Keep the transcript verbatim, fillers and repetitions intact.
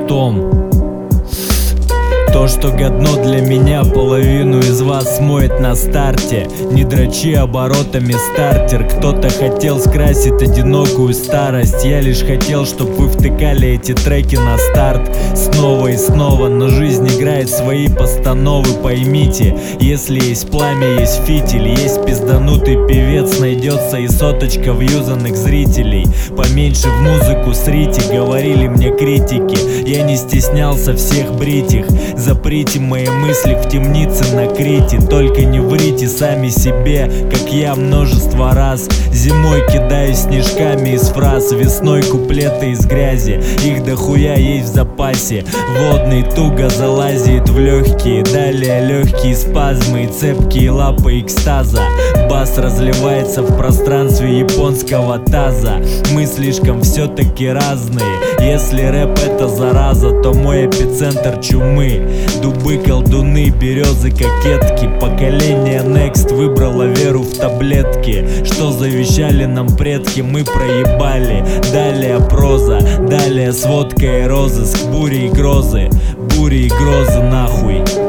потом. То, что годно для меня, половину из вас смоет на старте. Не дрочи оборотами стартер. Кто-то хотел скрасить одинокую старость. Я лишь хотел, чтоб вы втыкали эти треки на старт снова и снова. Но жизнь играет свои постановы, поймите. Если есть пламя, есть фитиль. Есть пизданутый певец, найдется и соточка вьюзанных зрителей. Поменьше в музыку срите, говорили мне критики. Я не стеснялся всех брить их. Заприте мои мысли в темнице на Крите. Только не врите сами себе, как я множество раз. Зимой кидаю снежками из фраз, весной куплеты из грязи. Их дохуя есть в запасе. Водный туго залазит в легкие. Далее легкие спазмы и цепкие лапы экстаза. Бас разливается в пространстве японского таза. Мы слишком все-таки разные. Если рэп это зараза, то мой эпицентр чумы. Дубы, колдуны, березы, кокетки. Поколение Next выбрало веру в таблетки. Что завещали нам предки, мы проебали. Далее проза, далее сводка и розыск. Бури и грозы, бури и грозы нахуй.